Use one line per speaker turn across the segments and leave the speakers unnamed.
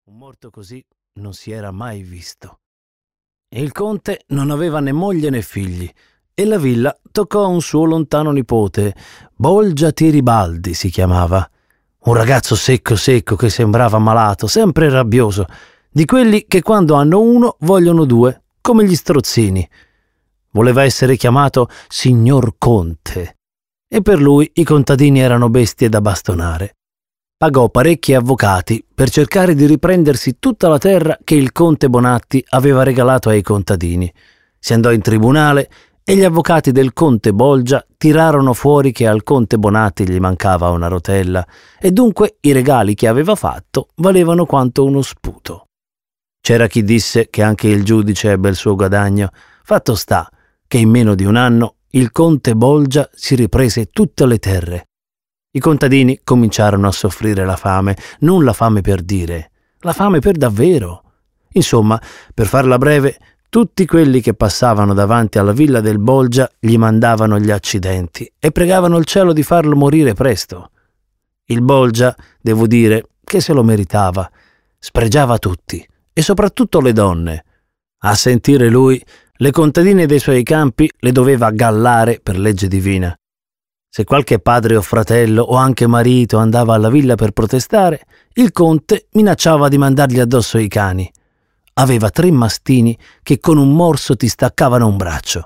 Un morto così non si era mai visto. Il conte non aveva né moglie né figli e la villa toccò a un suo lontano nipote, Bolgia Tiribaldi si chiamava. Un ragazzo secco che sembrava malato, sempre rabbioso, di quelli che quando hanno uno vogliono due, come gli strozzini. Voleva essere chiamato signor Conte e per lui i contadini erano bestie da bastonare. Pagò parecchi avvocati per cercare di riprendersi tutta la terra che il conte Bonatti aveva regalato ai contadini. Si andò in tribunale e gli avvocati del conte Bolgia tirarono fuori che al conte Bonatti gli mancava una rotella e dunque i regali che aveva fatto valevano quanto uno sputo. C'era chi disse che anche il giudice ebbe il suo guadagno. Fatto sta che in meno di un anno il conte Bolgia si riprese tutte le terre. I contadini cominciarono a soffrire la fame, non la fame per dire, la fame per davvero. Insomma, per farla breve, tutti quelli che passavano davanti alla villa del Bolgia gli mandavano gli accidenti e pregavano il cielo di farlo morire presto. Il Bolgia, devo dire, che se lo meritava, spregiava tutti e soprattutto le donne. A sentire lui, le contadine dei suoi campi le doveva gallare per legge divina. Se qualche padre o fratello o anche marito andava alla villa per protestare, il conte minacciava di mandargli addosso i cani. Aveva 3 mastini che con un morso ti staccavano un braccio.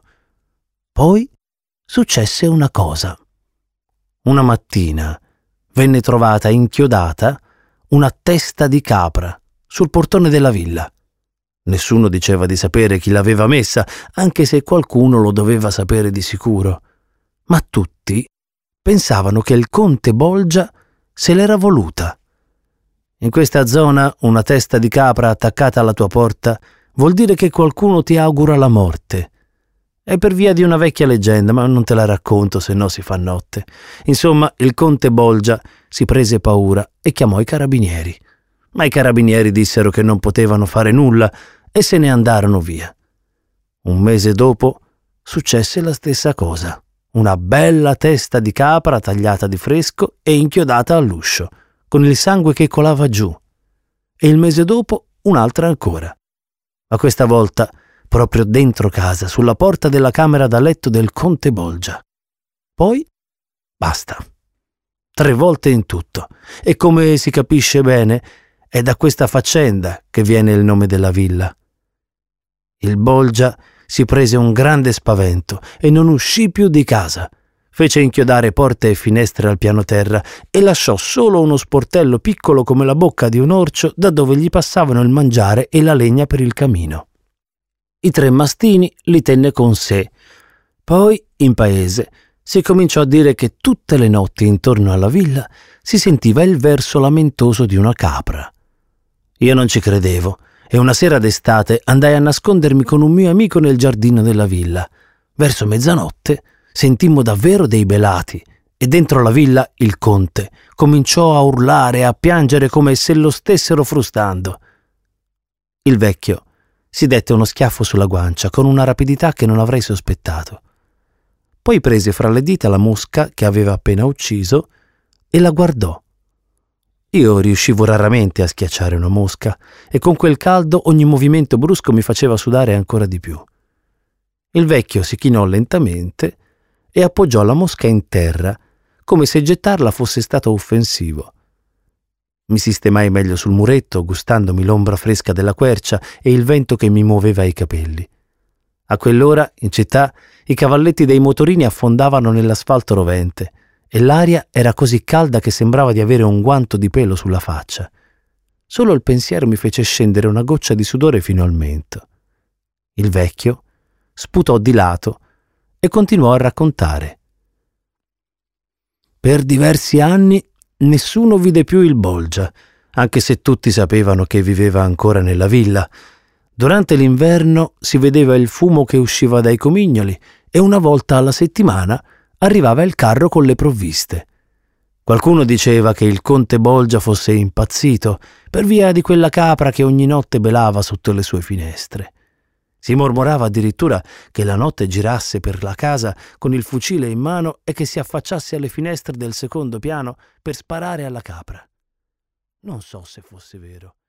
Poi successe una cosa. Una mattina venne trovata inchiodata una testa di capra sul portone della villa. Nessuno diceva di sapere chi l'aveva messa, anche se qualcuno lo doveva sapere di sicuro. Ma tutti pensavano che il conte Bolgia se l'era voluta. In questa zona una testa di capra attaccata alla tua porta vuol dire che qualcuno ti augura la morte. È per via di una vecchia leggenda, ma non te la racconto, se no si fa notte. Insomma, il conte Bolgia si prese paura e chiamò i carabinieri. Ma i carabinieri dissero che non potevano fare nulla e se ne andarono via. Un mese dopo successe la stessa cosa. Una bella testa di capra tagliata di fresco e inchiodata all'uscio, con il sangue che colava giù. E il mese dopo un'altra ancora. Ma questa volta proprio dentro casa, sulla porta della camera da letto del conte Bolgia. Poi basta. 3 volte in tutto. E come si capisce bene, è da questa faccenda che viene il nome della villa. Il Bolgia si prese un grande spavento e non uscì più di casa. Fece inchiodare porte e finestre al piano terra e lasciò solo uno sportello piccolo come la bocca di un orcio da dove gli passavano il mangiare e la legna per il camino. I 3 mastini li tenne con sé. Poi, in paese, si cominciò a dire che tutte le notti intorno alla villa si sentiva il verso lamentoso di una capra. Io non ci credevo e una sera d'estate andai a nascondermi con un mio amico nel giardino della villa. Verso mezzanotte sentimmo davvero dei belati e dentro la villa il conte cominciò a urlare e a piangere come se lo stessero frustando. Il vecchio si dette uno schiaffo sulla guancia con una rapidità che non avrei sospettato. Poi prese fra le dita la mosca che aveva appena ucciso e la guardò. Io riuscivo raramente a schiacciare una mosca e con quel caldo ogni movimento brusco mi faceva sudare ancora di più. Il vecchio si chinò lentamente e appoggiò la mosca in terra, come se gettarla fosse stato offensivo. Mi sistemai meglio sul muretto, gustandomi l'ombra fresca della quercia e il vento che mi muoveva i capelli. A quell'ora, in città, i cavalletti dei motorini affondavano nell'asfalto rovente e l'aria era così calda che sembrava di avere un guanto di pelo sulla faccia. Solo il pensiero mi fece scendere una goccia di sudore fino al mento. Il vecchio sputò di lato e continuò a raccontare. Per diversi anni nessuno vide più il Bolgia, anche se tutti sapevano che viveva ancora nella villa. Durante l'inverno si vedeva il fumo che usciva dai comignoli e una volta alla settimana arrivava il carro con le provviste. Qualcuno diceva che il conte Bolgia fosse impazzito per via di quella capra che ogni notte belava sotto le sue finestre. Si mormorava addirittura che la notte girasse per la casa con il fucile in mano e che si affacciasse alle finestre del secondo piano per sparare alla capra. Non so se fosse vero.